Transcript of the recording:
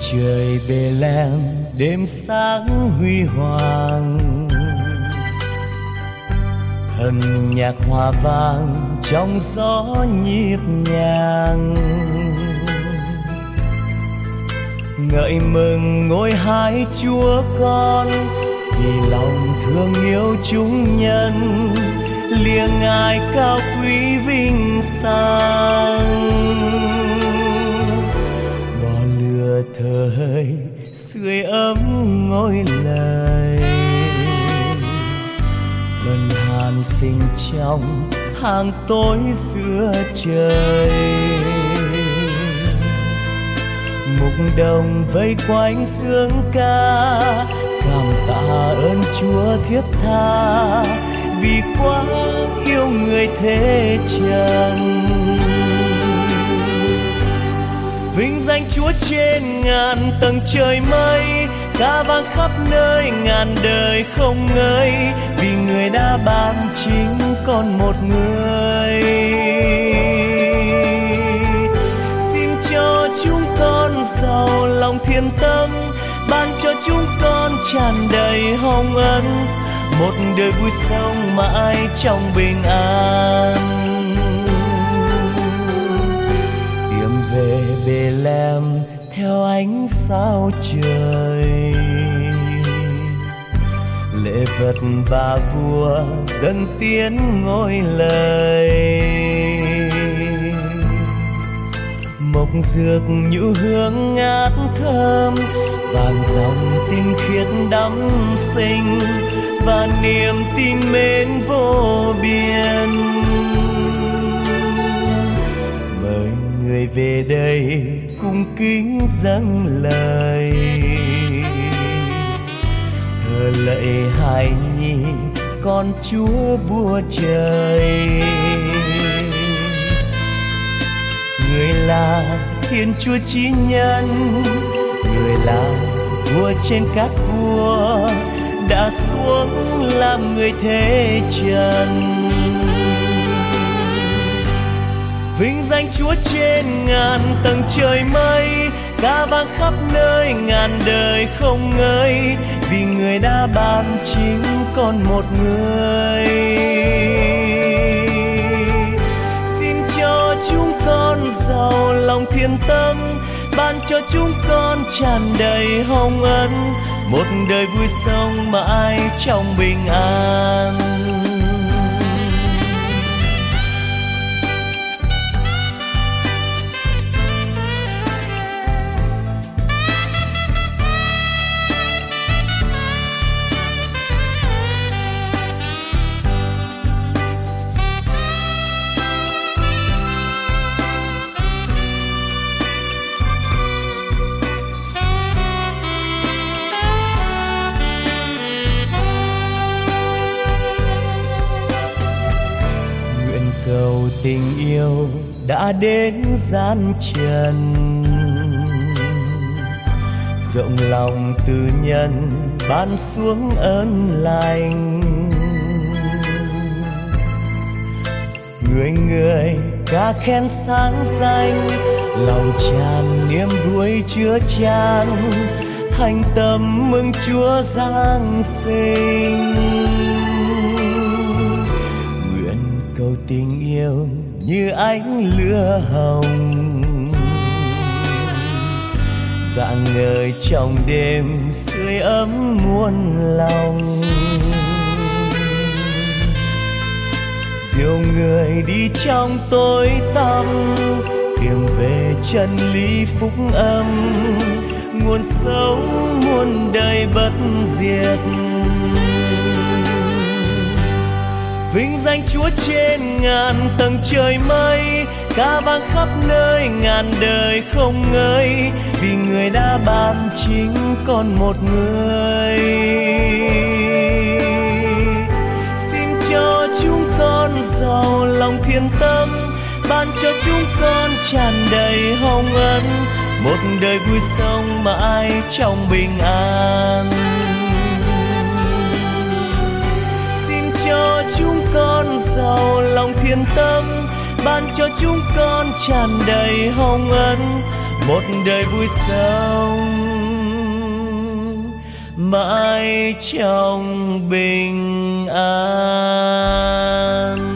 trời Bethlehem đêm sáng huy hoàng, thần nhạc hòa vang trong gió nhịp nhàng, ngợi mừng ngôi hai Chúa con vì lòng thương yêu chúng nhân, liêng ngài cao quý vinh sang. Bỏ lửa thời sưởi ấm ngôi lời, bần hàn sinh trong hàng tối giữa trời. Mục đồng vây quanh sướng ca, cảm tạ ơn Chúa thiết tha vì quá yêu người thế trần. Vinh danh Chúa trên ngàn tầng trời mây, ca vang khắp nơi ngàn đời không ngơi, vì người đã ban chính con một người. Xin cho chúng con giàu lòng thiên tâm, ban cho chúng con tràn đầy hồng ân, một đời vui sống mãi trong bình an. Tìm về Bethlehem theo ánh sao trời, lễ vật bà vua dâng tiến ngôi lời. Mộc dược nhũ hương ngát thơm, vàng dòng tinh khiết đắm sinh, và niềm tin mến vô biên. Mời người về đây cung kính dâng lời, thờ lạy hài nhi con Chúa vua trời. Người là Thiên Chúa Chí Nhân, người là vua trên các vua, đã xuống làm người thế trần. Vinh danh Chúa trên ngàn tầng trời mây, ca vang khắp nơi ngàn đời không ngơi, vì người đã ban chính con một người. Xin cho chúng con giàu lòng thiên tâm, ban cho chúng con tràn đầy hồng ân, một đời vui sống mãi trong bình an. Tình yêu đã đến gian trần, rộng lòng từ nhân ban xuống ơn lành. Người người ca khen sáng danh, lòng tràn niềm vui chứa chan, thành tâm mừng Chúa Giáng sinh. Cầu tình yêu như ánh lửa hồng, rạng ngời trong đêm sưởi ấm muôn lòng. Dìu người đi trong tối tăm, tìm về chân lý phúc âm, nguồn sống muôn đời bất diệt. Vinh danh Chúa trên ngàn tầng trời mây, ca vang khắp nơi ngàn đời không ngơi, vì người đã ban chính con một người. Xin cho chúng con giàu lòng thiên tâm, ban cho chúng con tràn đầy hồng ân, một đời vui sống mãi trong bình an. Cho chúng con giàu lòng thiên tâm, ban cho chúng con tràn đầy hồng ân, một đời vui sống mãi trong bình an.